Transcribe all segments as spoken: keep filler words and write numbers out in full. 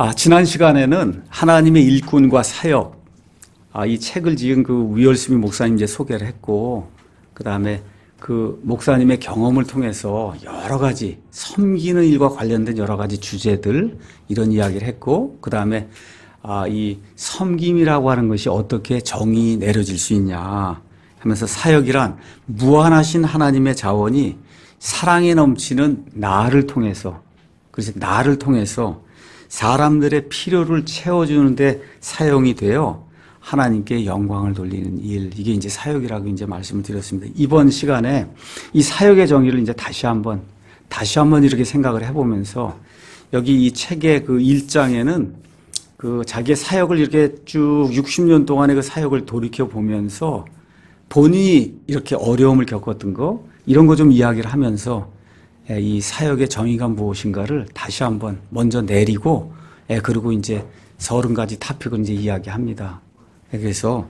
아, 지난 시간에는 하나님의 일꾼과 사역, 아, 이 책을 지은 그 위얼스미 목사님 이제 소개를 했고, 그 다음에 그 목사님의 경험을 통해서 여러 가지 섬기는 일과 관련된 여러 가지 주제들, 이런 이야기를 했고, 그 다음에 아, 이 섬김이라고 하는 것이 어떻게 정이 내려질 수 있냐 하면서 사역이란 무한하신 하나님의 자원이 사랑에 넘치는 나를 통해서, 그래서 나를 통해서 사람들의 필요를 채워주는데 사용이 되어 하나님께 영광을 돌리는 일, 이게 이제 사역이라고 이제 말씀을 드렸습니다. 이번 시간에 이 사역의 정의를 이제 다시 한번, 다시 한번 이렇게 생각을 해보면서 여기 이 책의 그 일 장에는 그 자기의 사역을 이렇게 쭉 육십 년 동안의 그 사역을 돌이켜 보면서 본인이 이렇게 어려움을 겪었던 거, 이런 거 좀 이야기를 하면서 이 사역의 정의가 무엇인가를 다시 한번 먼저 내리고, 그리고 이제 서른 가지 토픽을 이제 이야기합니다. 그래서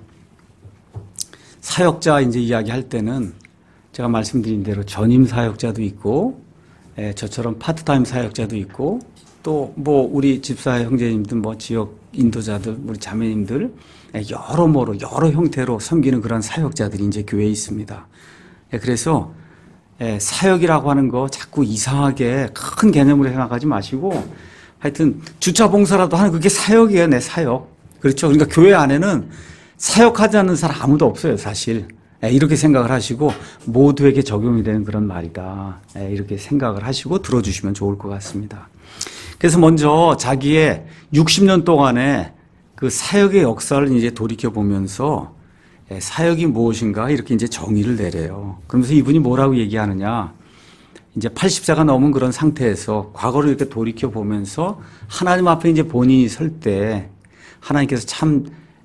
사역자 이제 이야기할 때는 제가 말씀드린 대로 전임 사역자도 있고, 저처럼 파트타임 사역자도 있고, 또 뭐 우리 집사 형제님들, 뭐 지역 인도자들, 우리 자매님들, 여러모로 여러 형태로 섬기는 그런 사역자들이 이제 교회에 있습니다. 그래서 사역이라고 하는 거 자꾸 이상하게 큰 개념으로 생각하지 마시고, 하여튼 주차 봉사라도 하는 그게 사역이에요. 내 사역. 그렇죠. 그러니까 교회 안에는 사역하지 않는 사람 아무도 없어요, 사실. 이렇게 생각을 하시고 모두에게 적용이 되는 그런 말이다, 이렇게 생각을 하시고 들어주시면 좋을 것 같습니다. 그래서 먼저 자기의 육십 년 동안의 그 사역의 역사를 이제 돌이켜 보면서 사역이 무엇인가 이렇게 이제 정의를 내려요. 그러면서 이분이 뭐라고 얘기하느냐, 이제 팔십 세가 넘은 그런 상태에서 과거를 이렇게 돌이켜 보면서 하나님 앞에 이제 본인이 설 때 하나님께서 참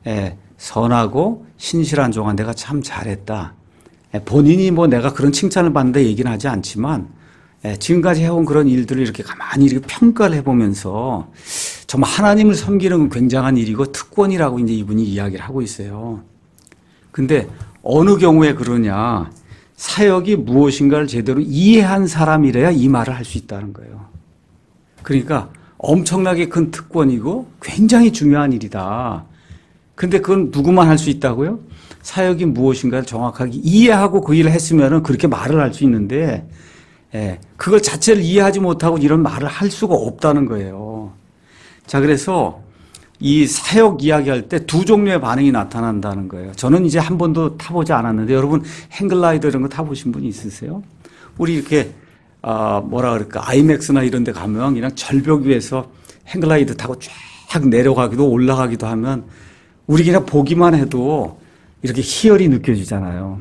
선하고 신실한 종아, 내가 참 잘했다. 본인이 뭐 내가 그런 칭찬을 받는다 얘기는 하지 않지만 지금까지 해온 그런 일들을 이렇게 가만히 이렇게 평가를 해보면서 정말 하나님을 섬기는 건 굉장한 일이고 특권이라고 이제 이분이 이야기를 하고 있어요. 근데 어느 경우에 그러냐, 사역이 무엇인가를 제대로 이해한 사람이래야 이 말을 할 수 있다는 거예요. 그러니까 엄청나게 큰 특권이고 굉장히 중요한 일이다. 근데 그건 누구만 할 수 있다고요? 사역이 무엇인가를 정확하게 이해하고 그 일을 했으면은 그렇게 말을 할 수 있는데, 예, 그걸 자체를 이해하지 못하고 이런 말을 할 수가 없다는 거예요. 자, 그래서 이 사역 이야기할 때 두 종류의 반응이 나타난다는 거예요. 저는 이제 한 번도 타보지 않았는데, 여러분 행글라이더 이런 거 타보신 분이 있으세요? 우리 이렇게 아, 뭐라 그럴까, 아이맥스나 이런 데 가면 그냥 절벽 위에서 행글라이더 타고 쫙 내려가기도 올라가기도 하면 우리 그냥 보기만 해도 이렇게 희열이 느껴지잖아요.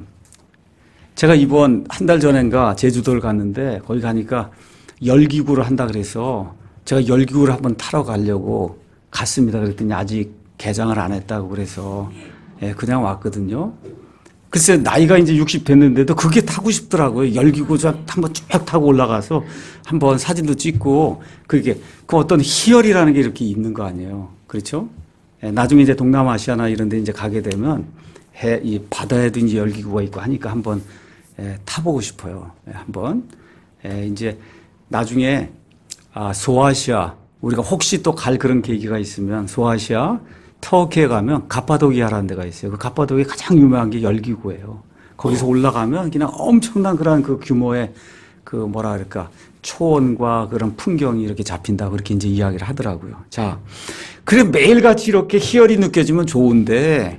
제가 이번 한 달 전인가 제주도를 갔는데, 거기 가니까 열기구를 한다 그래서 제가 열기구를 한번 타러 가려고 갔습니다. 그랬더니 아직 개장을 안 했다고 그래서 그냥 왔거든요. 글쎄 나이가 이제 육십 됐는데도 그게 타고 싶더라고요. 열기구 한번 쭉 타고 올라가서 한번 사진도 찍고, 그게 그 어떤 희열이라는 게 이렇게 있는 거 아니에요. 그렇죠? 나중에 이제 동남아시아나 이런 데 이제 가게 되면 해, 이 바다에도 이제 열기구가 있고 하니까 한번 에, 타보고 싶어요. 에, 한번. 에, 이제 나중에 아, 소아시아, 우리가 혹시 또 갈 그런 계기가 있으면 소아시아, 터키에 가면 가파도키아라는 데가 있어요. 그 가파도키아 가장 유명한 게 열기구예요. 거기서 올라가면 그냥 엄청난 그런 그 규모의 그 뭐라 그럴까, 초원과 그런 풍경이 이렇게 잡힌다, 그렇게 이제 이야기를 하더라고요. 자, 그래 매일같이 이렇게 희열이 느껴지면 좋은데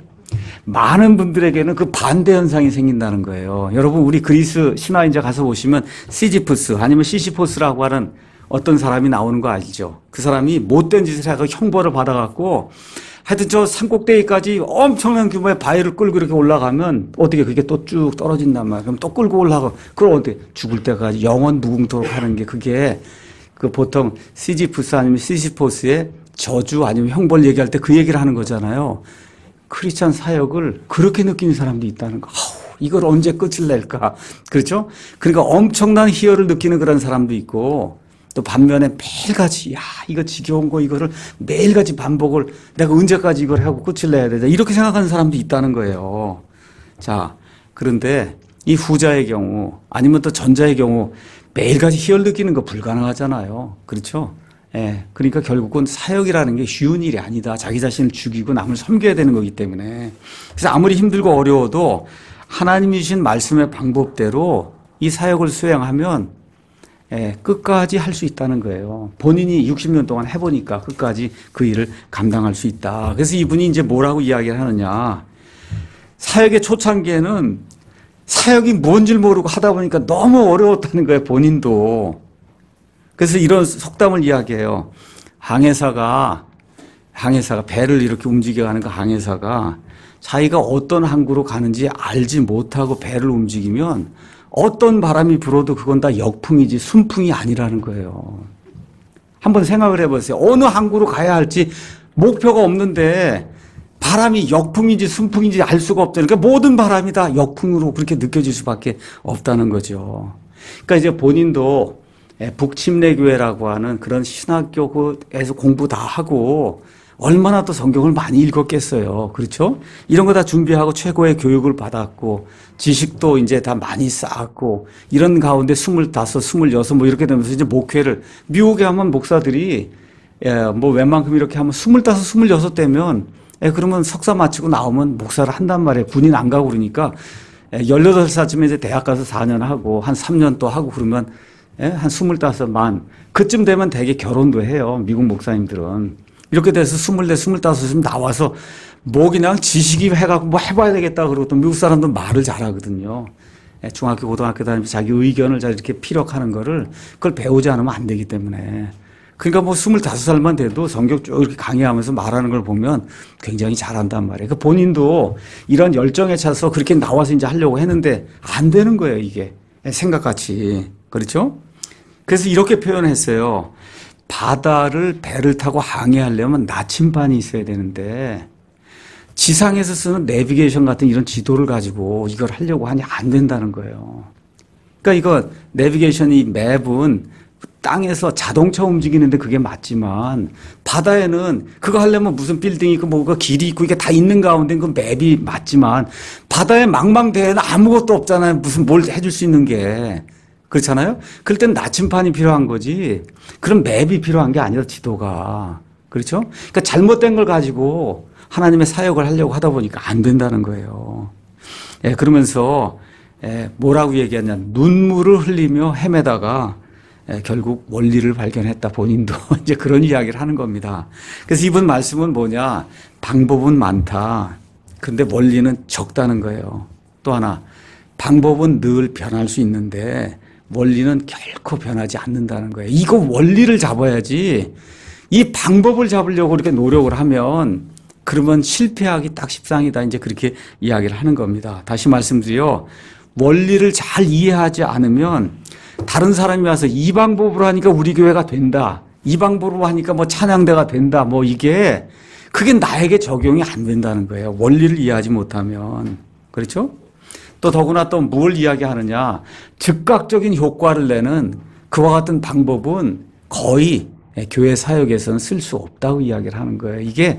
많은 분들에게는 그 반대 현상이 생긴다는 거예요. 여러분 우리 그리스 신화인자 가서 보시면 시지프스 아니면 시시포스라고 하는 어떤 사람이 나오는 거 아시죠? 그 사람이 못된 짓을 하고 형벌을 받아갖고 하여튼 저 산꼭대기까지 엄청난 규모의 바위를 끌고 이렇게 올라가면 어떻게 그게 또 쭉 떨어진단 말이에요. 그럼 또 끌고 올라가고, 그럼 어떻게 죽을 때까지 영원 무궁토록 하는 게 그게 그 보통 시지프스 아니면 시시포스의 저주 아니면 형벌 얘기할 때 그 얘기를 하는 거잖아요. 크리스찬 사역을 그렇게 느끼는 사람도 있다는 거. 아우, 이걸 언제 끝을 낼까? 그렇죠? 그러니까 엄청난 희열을 느끼는 그런 사람도 있고, 또 반면에 매일같이 야 이거 지겨운 거 이거를 매일같이 반복을 내가 언제까지 이걸 하고 끝을 내야 되나 이렇게 생각하는 사람도 있다는 거예요. 자, 그런데 이 후자의 경우 아니면 또 전자의 경우 매일같이 희열 느끼는 거 불가능하잖아요. 그렇죠? 예, 그러니까 결국은 사역이라는 게 쉬운 일이 아니다. 자기 자신을 죽이고 남을 섬겨야 되는 거기 때문에. 그래서 아무리 힘들고 어려워도 하나님이 주신 말씀의 방법대로 이 사역을 수행하면 예, 끝까지 할 수 있다는 거예요. 본인이 육십 년 동안 해보니까 끝까지 그 일을 감당할 수 있다. 그래서 이분이 이제 뭐라고 이야기를 하느냐. 사역의 초창기에는 사역이 뭔지 모르고 하다 보니까 너무 어려웠다는 거예요. 본인도. 그래서 이런 속담을 이야기해요. 항해사가, 항해사가 배를 이렇게 움직여가는 그 항해사가 자기가 어떤 항구로 가는지 알지 못하고 배를 움직이면 어떤 바람이 불어도 그건 다 역풍이지 순풍이 아니라는 거예요. 한번 생각을 해보세요. 어느 항구로 가야 할지 목표가 없는데 바람이 역풍인지 순풍인지 알 수가 없잖아요. 그러니까 모든 바람이 다 역풍으로 그렇게 느껴질 수밖에 없다는 거죠. 그러니까 이제 본인도 북침례교회라고 하는 그런 신학교에서 공부 다 하고 얼마나 또 성경을 많이 읽었겠어요. 그렇죠? 이런 거 다 준비하고 최고의 교육을 받았고 지식도 이제 다 많이 쌓았고 이런 가운데 스물다섯, 스물여섯 뭐 이렇게 되면서 이제 목회를 미국에 하면 목사들이 예, 뭐 웬만큼 이렇게 하면 스물다섯, 스물여섯 되면 예, 그러면 석사 마치고 나오면 목사를 한단 말이에요. 군인 안 가고 그러니까 예, 열여덟 살쯤에 이제 대학 가서 사 년 하고 한 삼 년 또 하고 그러면 예, 한 스물다섯 만 그쯤 되면 되게 결혼도 해요. 미국 목사님들은. 이렇게 돼서 스물네, 스물다섯쯤 나와서 뭐 그냥 지식이 해갖고 뭐 해봐야 되겠다 그러고 또 미국 사람들은 말을 잘하거든요. 예, 중학교, 고등학교 다니면서 자기 의견을 잘 이렇게 피력하는 거를 그걸 배우지 않으면 안 되기 때문에. 그러니까 뭐 스물다섯 살만 돼도 성경 쭉 이렇게 강의하면서 말하는 걸 보면 굉장히 잘한단 말이에요. 그 본인도 이런 열정에 차서 그렇게 나와서 이제 하려고 했는데 안 되는 거예요, 이게. 생각같이. 그렇죠? 그래서 이렇게 표현했어요. 바다를 배를 타고 항해하려면 나침반이 있어야 되는데 지상에서 쓰는 내비게이션 같은 이런 지도를 가지고 이걸 하려고 하니 안 된다는 거예요. 그러니까 이거 내비게이션이 맵은 땅에서 자동차 움직이는데 그게 맞지만 바다에는 그거 하려면 무슨 빌딩이 있고 뭐가 길이 있고 이게 다 있는 가운데 그 맵이 맞지만 바다의 망망대해는 아무것도 없잖아요. 무슨 뭘 해줄 수 있는 게. 그렇잖아요? 그럴 땐 나침반이 필요한 거지. 그런 맵이 필요한 게 아니라 지도가. 그렇죠? 그러니까 잘못된 걸 가지고 하나님의 사역을 하려고 하다 보니까 안 된다는 거예요. 예, 그러면서 예, 뭐라고 얘기하냐. 눈물을 흘리며 헤매다가 예, 결국 원리를 발견했다. 본인도 이제 그런 이야기를 하는 겁니다. 그래서 이분 말씀은 뭐냐. 방법은 많다. 근데 원리는 적다는 거예요. 또 하나. 방법은 늘 변할 수 있는데 원리는 결코 변하지 않는다는 거예요. 이거 원리를 잡아야지 이 방법을 잡으려고 이렇게 노력을 하면 그러면 실패하기 딱 십상이다. 이제 그렇게 이야기를 하는 겁니다. 다시 말씀드려 원리를 잘 이해하지 않으면 다른 사람이 와서 이 방법으로 하니까 우리 교회가 된다. 이 방법으로 하니까 뭐 찬양대가 된다. 뭐 이게 그게 나에게 적용이 안 된다는 거예요. 원리를 이해하지 못하면. 그렇죠? 또 더구나 또 뭘 이야기하느냐. 즉각적인 효과를 내는 그와 같은 방법은 거의 교회 사역에서는 쓸 수 없다고 이야기를 하는 거예요. 이게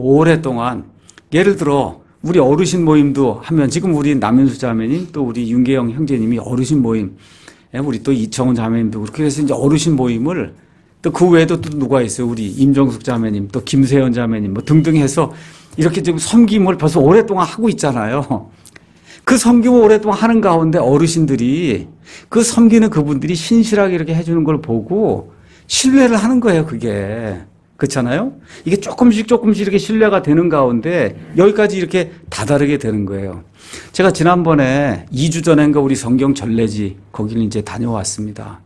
오랫동안 예를 들어 우리 어르신 모임도 하면 지금 우리 남현수 자매님 또 우리 윤계영 형제님이 어르신 모임 우리 또 이청훈 자매님도 그렇게 해서 이제 어르신 모임을 또 그 외에도 또 누가 있어요. 우리 임정숙 자매님 또 김세현 자매님 뭐 등등 해서 이렇게 지금 섬김을 벌써 오랫동안 하고 있잖아요. 그 섬김을 오랫동안 하는 가운데 어르신들이 그 섬기는 그분들이 신실하게 이렇게 해주는 걸 보고 신뢰를 하는 거예요, 그게. 그렇잖아요? 이게 조금씩 조금씩 이렇게 신뢰가 되는 가운데 여기까지 이렇게 다다르게 되는 거예요. 제가 지난번에 이 주 전인가 우리 성경 전례지 거기를 이제 다녀왔습니다.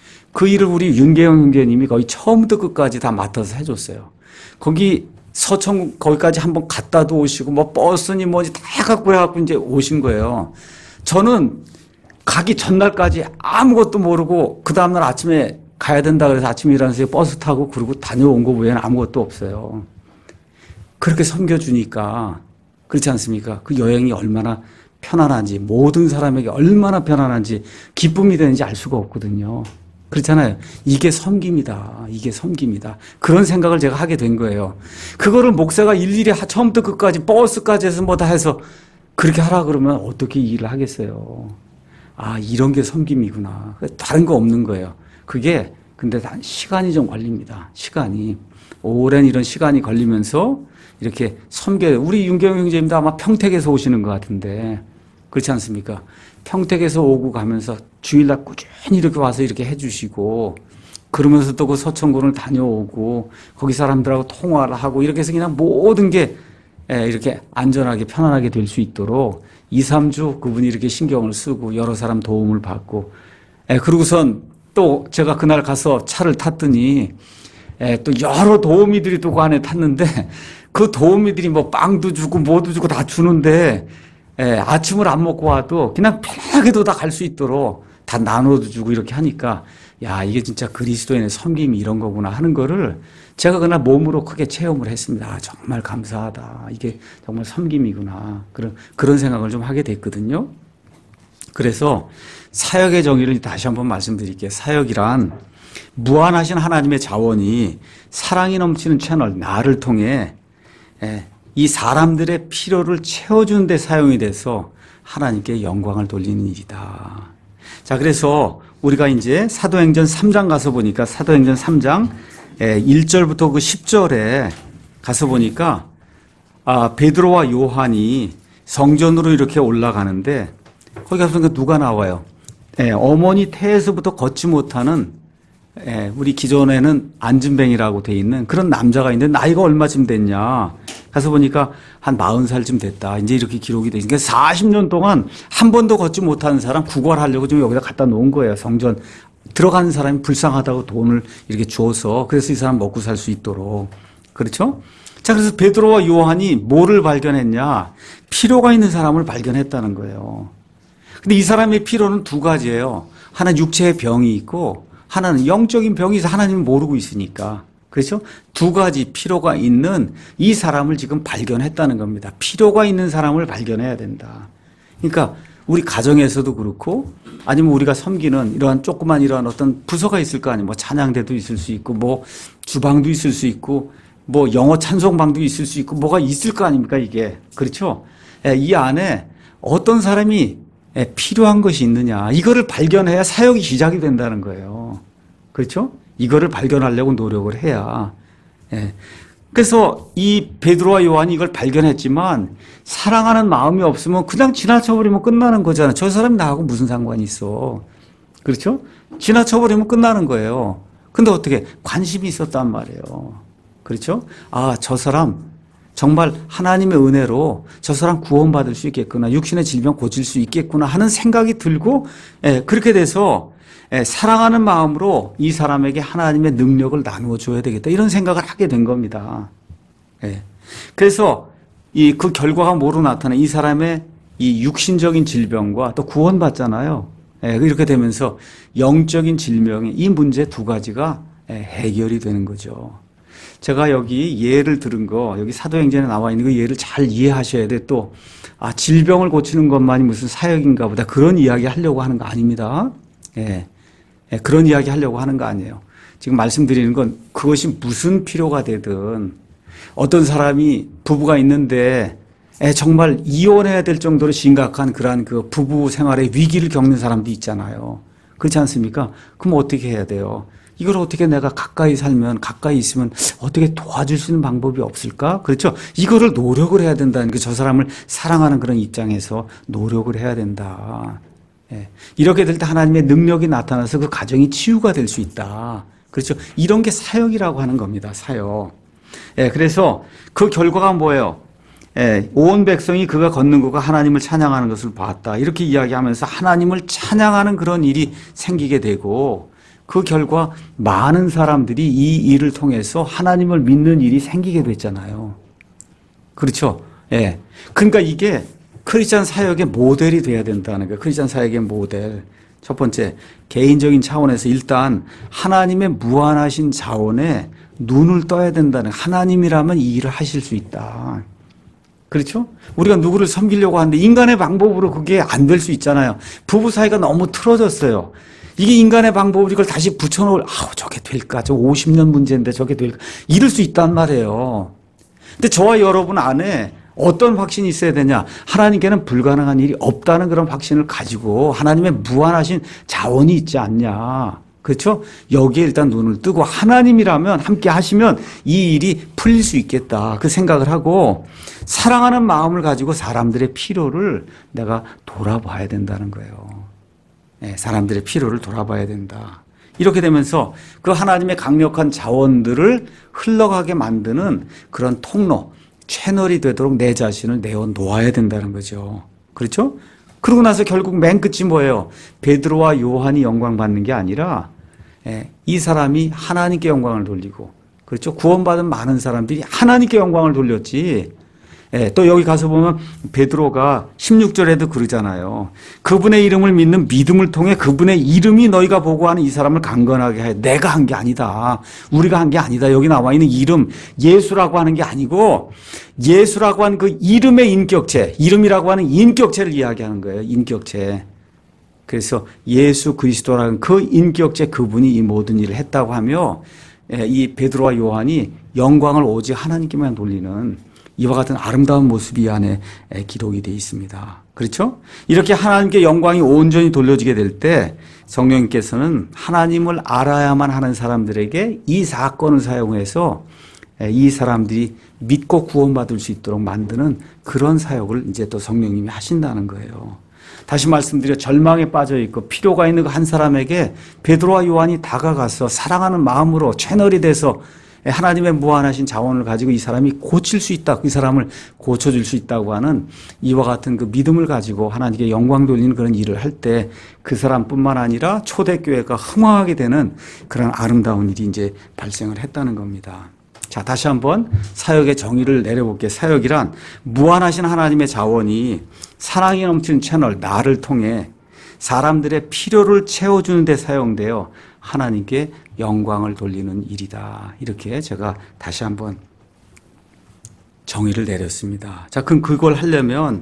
그 일을 우리 윤계영 형제님이 거의 처음부터 끝까지 다 맡아서 해줬어요. 거기 서천 거기까지 한번 갔다도 오시고 뭐 버스니 뭐지 다 해갖고 해갖고 이제 오신 거예요. 저는 가기 전날까지 아무것도 모르고 그 다음날 아침에 가야 된다 그래서 아침에 일어나서 버스 타고 그러고 다녀온 거 외에는 아무것도 없어요. 그렇게 섬겨주니까 그렇지 않습니까? 그 여행이 얼마나 편안한지 모든 사람에게 얼마나 편안한지 기쁨이 되는지 알 수가 없거든요. 그렇잖아요. 이게 섬김이다. 이게 섬김이다. 그런 생각을 제가 하게 된 거예요. 그거를 목사가 일일이 처음부터 끝까지 버스까지 해서 뭐 다 해서 그렇게 하라 그러면 어떻게 이 일을 하겠어요. 아, 이런 게 섬김이구나. 다른 거 없는 거예요. 그게 근데 단 시간이 좀 걸립니다. 시간이. 오랜 이런 시간이 걸리면서 이렇게 섬겨요. 우리 윤경 형제님도 아마 평택에서 오시는 것 같은데 그렇지 않습니까? 평택에서 오고 가면서 주일날 꾸준히 이렇게 와서 이렇게 해주시고 그러면서 또 그 서천군을 다녀오고 거기 사람들하고 통화를 하고 이렇게 해서 그냥 모든 게 이렇게 안전하게 편안하게 될 수 있도록 이, 삼 주 그분이 이렇게 신경을 쓰고 여러 사람 도움을 받고 그러고선 또 제가 그날 가서 차를 탔더니 또 여러 도우미들이 또 그 안에 탔는데 그 도우미들이 뭐 빵도 주고 뭐도 주고 다 주는데 예, 아침을 안 먹고 와도 그냥 편하게도 다 갈 수 있도록 다 나눠도 주고 이렇게 하니까 야 이게 진짜 그리스도인의 섬김이 이런 거구나 하는 거를 제가 그날 몸으로 크게 체험을 했습니다. 아, 정말 감사하다. 이게 정말 섬김이구나. 그런 그런 생각을 좀 하게 됐거든요. 그래서 사역의 정의를 다시 한번 말씀드릴게요. 사역이란 무한하신 하나님의 자원이 사랑이 넘치는 채널 나를 통해 예, 이 사람들의 필요를 채워주는 데 사용이 돼서 하나님께 영광을 돌리는 일이다. 자, 그래서 우리가 이제 사도행전 삼 장 가서 보니까 사도행전 삼 장 일 절부터 그 십 절에 가서 보니까 아, 베드로와 요한이 성전으로 이렇게 올라가는데 거기 가서 누가 나와요? 예, 어머니 태에서부터 걷지 못하는 예, 우리 기존에는 안진뱅이라고 돼 있는 그런 남자가 있는데 나이가 얼마쯤 됐냐? 가서 보니까 한 마흔 살쯤 됐다. 이제 이렇게 기록이 돼 있으니까 사십 년 동안 한 번도 걷지 못하는 사람 구걸하려고 좀 여기다 갖다 놓은 거예요. 성전 들어가는 사람이 불쌍하다고 돈을 이렇게 줘서 그래서 이 사람 먹고 살 수 있도록. 그렇죠? 자, 그래서 베드로와 요한이 뭐를 발견했냐? 필요가 있는 사람을 발견했다는 거예요. 근데 이 사람의 필요는 두 가지예요. 하나는 육체의 병이 있고 하나는 영적인 병이 있어 하나님을 모르고 있으니까. 그렇죠? 두 가지 필요가 있는 이 사람을 지금 발견했다는 겁니다. 필요가 있는 사람을 발견해야 된다. 그러니까 우리 가정에서도 그렇고 아니면 우리가 섬기는 이러한 조그만 이러한 어떤 부서가 있을 거 아니에요. 뭐 찬양대도 있을 수 있고 뭐 주방도 있을 수 있고 뭐 영어 찬송방도 있을 수 있고 뭐가 있을 거 아닙니까 이게. 그렇죠? 이 안에 어떤 사람이 필요한 것이 있느냐. 이거를 발견해야 사역이 시작이 된다는 거예요. 그렇죠? 이거를 발견하려고 노력을 해야. 예. 그래서 이 베드로와 요한이 이걸 발견했지만 사랑하는 마음이 없으면 그냥 지나쳐버리면 끝나는 거잖아요. 저 사람이 나하고 무슨 상관이 있어. 그렇죠? 지나쳐버리면 끝나는 거예요. 근데 어떻게 관심이 있었단 말이에요. 그렇죠? 아, 저 사람 정말 하나님의 은혜로 저 사람 구원받을 수 있겠구나. 육신의 질병 고칠 수 있겠구나 하는 생각이 들고 예, 그렇게 돼서 예, 사랑하는 마음으로 이 사람에게 하나님의 능력을 나누어 줘야 되겠다. 이런 생각을 하게 된 겁니다. 예. 그래서 이 그 결과가 뭐로 나타나? 이 사람의 이 육신적인 질병과 또 구원받잖아요. 예, 이렇게 되면서 영적인 질병의 이 문제 두 가지가 예, 해결이 되는 거죠. 제가 여기 예를 들은 거, 여기 사도행전에 나와 있는 그 예를 잘 이해하셔야 돼. 또, 아, 질병을 고치는 것만이 무슨 사역인가 보다. 그런 이야기 하려고 하는 거 아닙니다. 예. 예, 그런 이야기 하려고 하는 거 아니에요. 지금 말씀드리는 건 그것이 무슨 필요가 되든 어떤 사람이 부부가 있는데 예, 정말 이혼해야 될 정도로 심각한 그러한 그 부부 생활의 위기를 겪는 사람도 있잖아요. 그렇지 않습니까? 그럼 어떻게 해야 돼요? 이걸 어떻게 내가 가까이 살면, 가까이 있으면 어떻게 도와줄 수 있는 방법이 없을까? 그렇죠? 이거를 노력을 해야 된다는 게 저 사람을 사랑하는 그런 입장에서 노력을 해야 된다. 예. 이렇게 될 때 하나님의 능력이 나타나서 그 가정이 치유가 될 수 있다. 그렇죠? 이런 게 사역이라고 하는 겁니다. 사역. 예, 그래서 그 결과가 뭐예요? 예, 온 백성이 그가 걷는 것과 하나님을 찬양하는 것을 봤다. 이렇게 이야기하면서 하나님을 찬양하는 그런 일이 생기게 되고 그 결과 많은 사람들이 이 일을 통해서 하나님을 믿는 일이 생기게 됐잖아요. 그렇죠? 예. 그러니까 이게 크리스찬 사역의 모델이 돼야 된다는 거예요. 크리스찬 사역의 모델. 첫 번째, 개인적인 차원에서 일단 하나님의 무한하신 자원에 눈을 떠야 된다는, 하나님이라면 이 일을 하실 수 있다. 그렇죠? 우리가 누구를 섬기려고 하는데 인간의 방법으로 그게 안 될 수 있잖아요. 부부 사이가 너무 틀어졌어요. 이게 인간의 방법으로 이걸 다시 붙여놓을, 아우, 저게 될까? 저 오십 년 문제인데 저게 될까? 이럴 수 있단 말이에요. 근데 저와 여러분 안에 어떤 확신이 있어야 되냐? 하나님께는 불가능한 일이 없다는 그런 확신을 가지고 하나님의 무한하신 자원이 있지 않냐? 그렇죠? 여기에 일단 눈을 뜨고 하나님이라면 함께 하시면 이 일이 풀릴 수 있겠다. 그 생각을 하고 사랑하는 마음을 가지고 사람들의 필요를 내가 돌아봐야 된다는 거예요. 네, 사람들의 필요를 돌아봐야 된다. 이렇게 되면서 그 하나님의 강력한 자원들을 흘러가게 만드는 그런 통로, 채널이 되도록 내 자신을 내어 놓아야 된다는 거죠. 그렇죠? 그러고 나서 결국 맨 끝이 뭐예요? 베드로와 요한이 영광 받는 게 아니라 이 사람이 하나님께 영광을 돌리고, 그렇죠? 구원받은 많은 사람들이 하나님께 영광을 돌렸지. 또 여기 가서 보면 베드로가 십육 절에도 그러잖아요. 그분의 이름을 믿는 믿음을 통해 그분의 이름이 너희가 보고 하는 이 사람을 강건하게 해. 내가 한 게 아니다. 우리가 한 게 아니다. 여기 나와 있는 이름, 예수라고 하는 게 아니고 예수라고 하는 그 이름의 인격체, 이름이라고 하는 인격체를 이야기하는 거예요. 인격체. 그래서 예수 그리스도라는 그 인격체, 그분이 이 모든 일을 했다고 하며 이 베드로와 요한이 영광을 오직 하나님께만 돌리는 이와 같은 아름다운 모습이 이 안에 기록이 되어 있습니다. 그렇죠? 이렇게 하나님께 영광이 온전히 돌려지게 될 때 성령님께서는 하나님을 알아야만 하는 사람들에게 이 사건을 사용해서 이 사람들이 믿고 구원받을 수 있도록 만드는 그런 사역을 이제 또 성령님이 하신다는 거예요. 다시 말씀드려 절망에 빠져 있고 필요가 있는 한 사람에게 베드로와 요한이 다가가서 사랑하는 마음으로 채널이 돼서 하나님의 무한하신 자원을 가지고 이 사람이 고칠 수 있다, 이 사람을 고쳐줄 수 있다고 하는 이와 같은 그 믿음을 가지고 하나님께 영광 돌리는 그런 일을 할 때 그 사람뿐만 아니라 초대교회가 흥황하게 되는 그런 아름다운 일이 이제 발생을 했다는 겁니다. 자, 다시 한번 사역의 정의를 내려볼게요. 사역이란 무한하신 하나님의 자원이 사랑이 넘치는 채널, 나를 통해 사람들의 필요를 채워주는 데 사용되어 하나님께 영광을 돌리는 일이다. 이렇게 제가 다시 한번 정의를 내렸습니다. 자, 그럼 그걸 하려면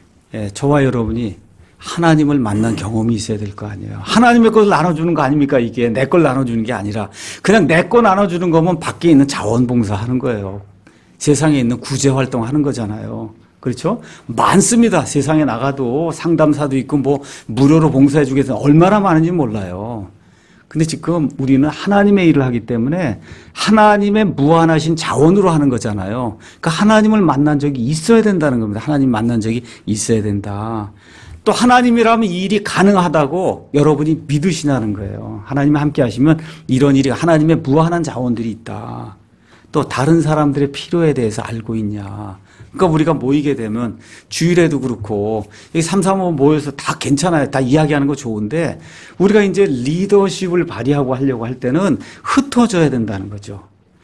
예, 저와 여러분이 하나님을 만난 경험이 있어야 될 거 아니에요. 하나님의 것을 나눠주는 거 아닙니까? 이게 내 걸 나눠주는 게 아니라 그냥 내 거 나눠주는 거면 밖에 있는 자원봉사 하는 거예요. 세상에 있는 구제활동 하는 거잖아요. 그렇죠? 많습니다. 세상에 나가도 상담사도 있고 뭐 무료로 봉사해 주겠다. 얼마나 많은지 몰라요. 근데 지금 우리는 하나님의 일을 하기 때문에 하나님의 무한하신 자원으로 하는 거잖아요. 그러니까 하나님을 만난 적이 있어야 된다는 겁니다. 하나님 만난 적이 있어야 된다. 또 하나님이라면 이 일이 가능하다고 여러분이 믿으시냐는 거예요. 하나님이 함께 하시면 이런 일이 하나님의 무한한 자원들이 있다. 또 다른 사람들의 필요에 대해서 알고 있냐. 그러니까 우리가 모이게 되면 주일에도 그렇고 여기 삼삼오 모여서 다 괜찮아요. 다 이야기하는 거 좋은데 우리가 이제 리더십을 발휘하고 하려고 할 때는 흩어져야 된다는 거죠.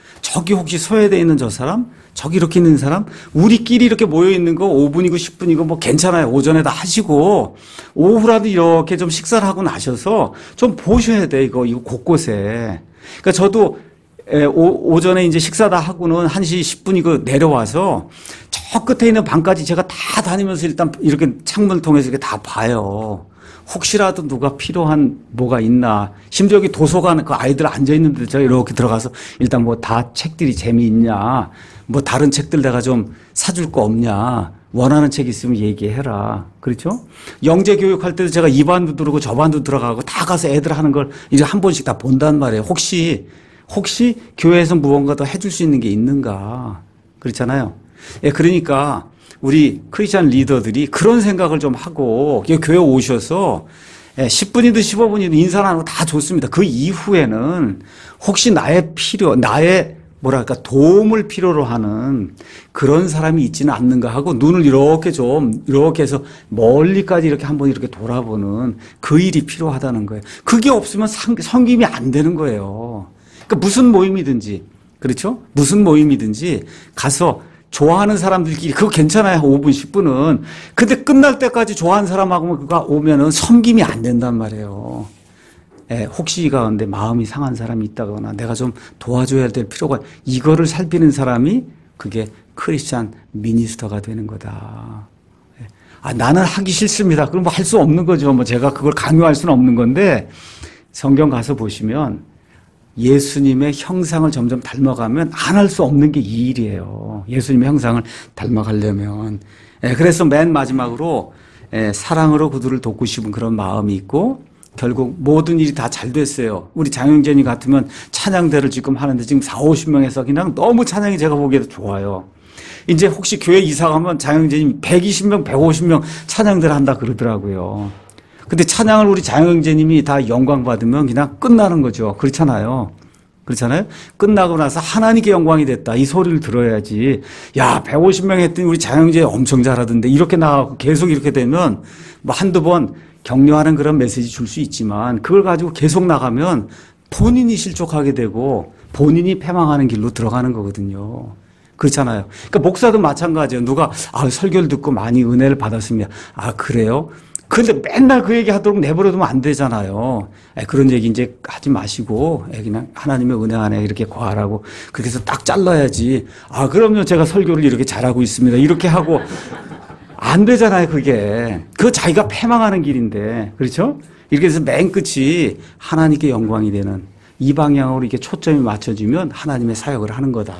저기 혹시 소외되어 있는 저 사람? 저기 이렇게 있는 사람? 우리끼리 이렇게 모여 있는 거 오 분이고 십 분이고 뭐 괜찮아요. 오전에 다 하시고 오후라도 이렇게 좀 식사를 하고 나셔서 좀 보셔야 돼. 이거, 이거 곳곳에. 그러니까 저도 에, 오, 오전에 이제 식사 다 하고는 한 시 십 분이고 내려와서 저 끝에 있는 방까지 제가 다 다니면서 일단 이렇게 창문을 통해서 이렇게 다 봐요. 혹시라도 누가 필요한 뭐가 있나. 심지어 여기 도서관 그 아이들 앉아있는데 제가 이렇게 들어가서 일단 뭐 다 책들이 재미있냐. 뭐 다른 책들 내가 좀 사줄 거 없냐. 원하는 책 있으면 얘기해라. 그렇죠? 영재 교육할 때도 제가 이 반도 들어오고 저 반도 들어가고 다 가서 애들 하는 걸 이제 한 번씩 다 본단 말이에요. 혹시 혹시 교회에서 무언가 더 해줄 수 있는 게 있는가. 그렇잖아요. 예, 그러니까 우리 크리스찬 리더들이 그런 생각을 좀 하고 교회 오셔서 십 분이든 십오 분이든 인사 나누는 거 다 좋습니다. 그 이후에는 혹시 나의 필요, 나의 뭐랄까 도움을 필요로 하는 그런 사람이 있지는 않는가 하고 눈을 이렇게 좀 이렇게 해서 멀리까지 이렇게 한번 이렇게 돌아보는 그 일이 필요하다는 거예요. 그게 없으면 섬김이 안 되는 거예요. 그러니까 무슨 모임이든지, 그렇죠? 무슨 모임이든지 가서 좋아하는 사람들끼리 그거 괜찮아요. 오 분, 십 분은. 근데 끝날 때까지 좋아하는 사람하고 그거 오면은 섬김이 안 된단 말이에요. 예, 혹시 가운데 마음이 상한 사람이 있다거나 내가 좀 도와줘야 될 필요가, 이거를 살피는 사람이 그게 크리스찬 미니스터가 되는 거다. 예. 아, 나는 하기 싫습니다. 그럼 뭐 할 수 없는 거죠. 뭐 제가 그걸 강요할 수는 없는 건데 성경 가서 보시면 예수님의 형상을 점점 닮아가면 안 할 수 없는 게 이 일이에요. 예수님의 형상을 닮아가려면. 예, 그래서 맨 마지막으로 예, 사랑으로 그들을 돕고 싶은 그런 마음이 있고 결국 모든 일이 다 잘 됐어요. 우리 장영재님 같으면 찬양대를 지금 하는데 지금 사오십 명에서 그냥 너무 찬양이 제가 보기에도 좋아요. 이제 혹시 교회 이사 가면 장영재님 백이십 명, 백오십 명 찬양대를 한다 그러더라고요. 근데 찬양을 우리 장영재님이 다 영광 받으면 그냥 끝나는 거죠. 그렇잖아요. 그렇잖아요. 끝나고 나서 하나님께 영광이 됐다. 이 소리를 들어야지. 야, 백오십 명 했더니 우리 장영재 엄청 잘하던데 이렇게 나가고 계속 이렇게 되면 뭐 한두 번 격려하는 그런 메시지 줄 수 있지만 그걸 가지고 계속 나가면 본인이 실족하게 되고 본인이 패망하는 길로 들어가는 거거든요. 그렇잖아요. 그러니까 목사도 마찬가지예요. 누가 아, 설교를 듣고 많이 은혜를 받았습니다. 아, 그래요? 그런데 맨날 그 얘기 하도록 내버려두면 안 되잖아요. 에, 그런 얘기 이제 하지 마시고 에, 그냥 하나님의 은혜 안에 이렇게 거하라고 그렇게 해서 딱 잘라야지. 아, 그럼요. 제가 설교를 이렇게 잘하고 있습니다. 이렇게 하고 안 되잖아요, 그게. 그거 자기가 패망하는 길인데. 그렇죠? 이렇게 해서 맨 끝이 하나님께 영광이 되는 이 방향으로 이렇게 초점이 맞춰지면 하나님의 사역을 하는 거다.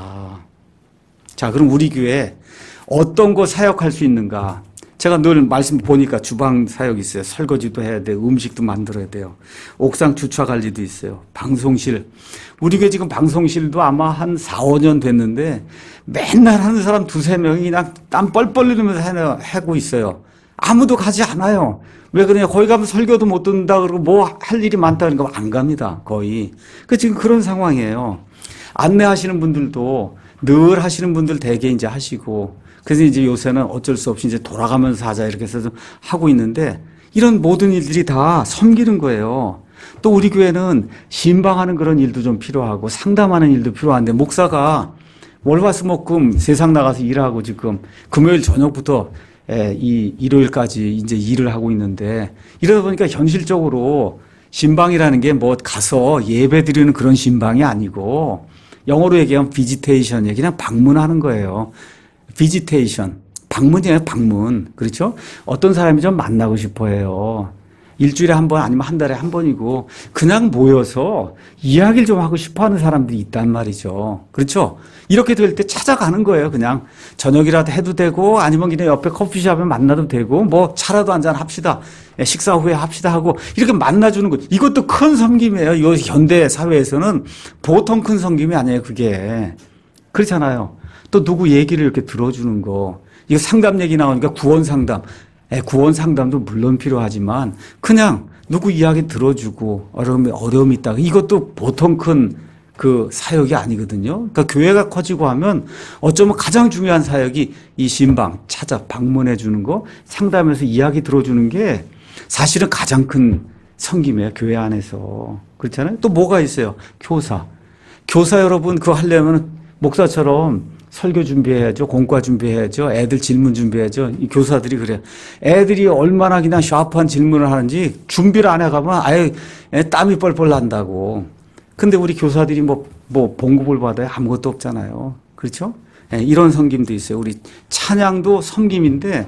자, 그럼 우리 교회 어떤 거 사역할 수 있는가? 제가 늘 말씀 보니까 주방 사역이 있어요. 설거지도 해야 돼요. 음식도 만들어야 돼요. 옥상 주차 관리도 있어요. 방송실. 우리 교회 지금 방송실도 아마 한 사, 오 년 됐는데 맨날 하는 사람 두세 명이 그냥 땀 뻘뻘 흘리면서 하고 있어요. 아무도 가지 않아요. 왜 그러냐. 거기 가면 설교도 못 듣는다 그러고 뭐 할 일이 많다 그러니까 안 갑니다. 거의. 그 지금 그런 상황이에요. 안내하시는 분들도 늘 하시는 분들 대개 이제 하시고 그래서 이제 요새는 어쩔 수 없이 이제 돌아가면서 하자 이렇게 해서 좀 하고 있는데 이런 모든 일들이 다 섬기는 거예요. 또 우리 교회는 신방하는 그런 일도 좀 필요하고 상담하는 일도 필요한데 목사가 월화수목금 세상 나가서 일하고 지금 금요일 저녁부터 이 일요일까지 이제 일을 하고 있는데 이러다 보니까 현실적으로 신방이라는 게 뭐 가서 예배 드리는 그런 신방이 아니고 영어로 얘기하면 비지테이션이에요. 그냥 방문하는 거예요. 비지테이션. 방문이에요, 방문. 그렇죠? 어떤 사람이 좀 만나고 싶어 해요. 일주일에 한 번 아니면 한 달에 한 번이고 그냥 모여서 이야기를 좀 하고 싶어 하는 사람들이 있단 말이죠. 그렇죠? 이렇게 될 때 찾아가는 거예요. 그냥 저녁이라도 해도 되고 아니면 그냥 옆에 커피숍에 만나도 되고 뭐 차라도 한잔 합시다. 식사 후에 합시다 하고 이렇게 만나주는 거. 이것도 큰 섬김이에요. 이 현대 사회에서는 보통 큰 섬김이 아니에요. 그게. 그렇잖아요. 또 누구 얘기를 이렇게 들어주는 거. 이거 상담 얘기 나오니까 구원 상담. 에, 구원 상담도 물론 필요하지만 그냥 누구 이야기 들어주고 어려움이, 어려움이 있다. 이것도 보통 큰 그 사역이 아니거든요. 그러니까 교회가 커지고 하면 어쩌면 가장 중요한 사역이 이 신방, 찾아 방문해 주는 거, 상담해서 이야기 들어주는 게 사실은 가장 큰 섬김이에요. 교회 안에서. 그렇잖아요. 또 뭐가 있어요? 교사. 교사 여러분 그거 하려면 목사처럼 설교 준비해야죠. 공과 준비해야죠. 애들 질문 준비해야죠. 이 교사들이 그래요. 애들이 얼마나 그냥 샤프한 질문을 하는지 준비를 안 해가면 아예 땀이 뻘뻘 난다고. 근데 우리 교사들이 뭐, 뭐, 봉급을 받아야 아무것도 없잖아요. 그렇죠? 예, 이런 섬김도 있어요. 우리 찬양도 섬김인데,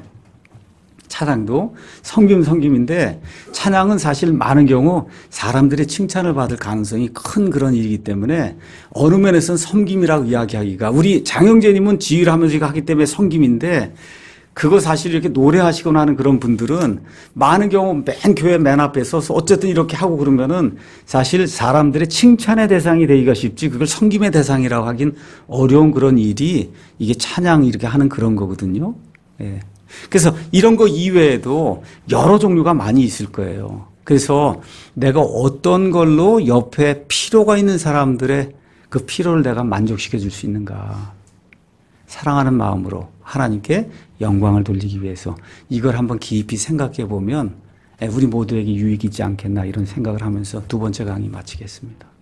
찬양도 섬김 섬김인데, 찬양은 사실 많은 경우 사람들의 칭찬을 받을 가능성이 큰 그런 일이기 때문에 어느 면에서는 섬김이라고 이야기하기가, 우리 장영재님은 지휘를 하면서 하기 때문에 섬김인데, 그거 사실 이렇게 노래하시거나 하는 그런 분들은 많은 경우 맨 교회 맨 앞에 서서 어쨌든 이렇게 하고 그러면은 사실 사람들의 칭찬의 대상이 되기가 쉽지 그걸 섬김의 대상이라고 하긴 어려운 그런 일이 이게 찬양 이렇게 하는 그런 거거든요. 예. 그래서 이런 거 이외에도 여러 종류가 많이 있을 거예요. 그래서 내가 어떤 걸로 옆에 필요가 있는 사람들의 그 필요를 내가 만족시켜 줄 수 있는가. 사랑하는 마음으로 하나님께 영광을 돌리기 위해서 이걸 한번 깊이 생각해 보면 우리 모두에게 유익이지 않겠나 이런 생각을 하면서 두 번째 강의 마치겠습니다.